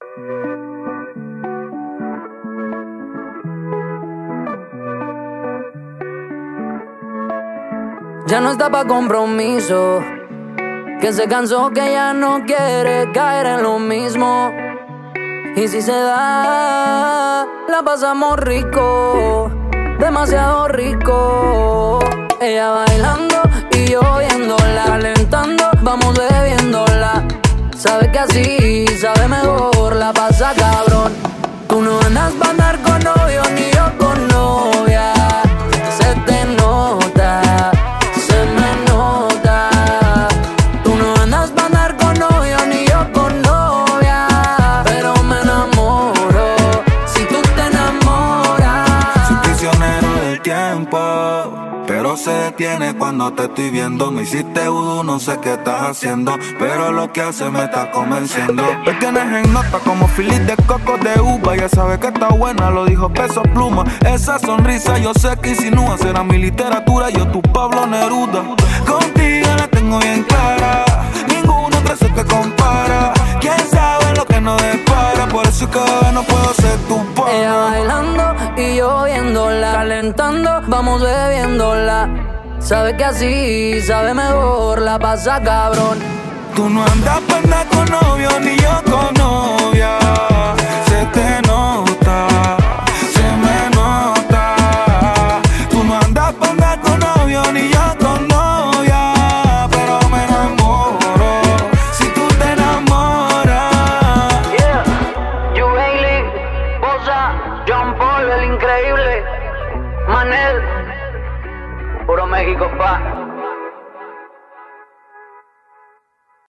Ya no está pa' compromiso, que se cansó, que ya no quiere caer en lo mismo. Y si se da, la pasamos rico, demasiado rico. Ella bailando y yo viéndola, calentando, vamos bebiéndola. Sabe que así, sabe mejor, la pasa cabrón. Tú no andas pa' andar con novio, ni yo con novia. Se te nota, se me nota. Tú no andas pa' andar con novio, ni yo con novia. Pero me enamoro, si tú te enamoras. Soy prisionero del tiempo, pero se detiene cuando te estoy viendo. Me hiciste vudú, no sé qué estás haciendo, pero lo que haces me está convenciendo. Me tienes en nota como filis de coco de uva. Ya sabes que está buena, lo dijo Peso Pluma. Esa sonrisa yo sé que insinúa, será mi literatura, yo tu Pablo Neruda. Contigo la tengo bien clara, ninguna otra se te compara. Quién sabe lo que nos depara, por eso es que bebé no puedo ser tu pana. Ella bailando y yo viéndola, calentando, vamos bebiéndola. Sabe que así, sabe mejor, la pasa cabrón. Tú no andas pa' andar con novio, ni yo con novia. Se te nota, se me nota. Tú no andas pa' andar con novio, ni yo con novia. Pero me enamoro, si tú te enamoras. Yeah, you Bailey, Bosa, John Paul, el increíble, Manel, puro México, pa.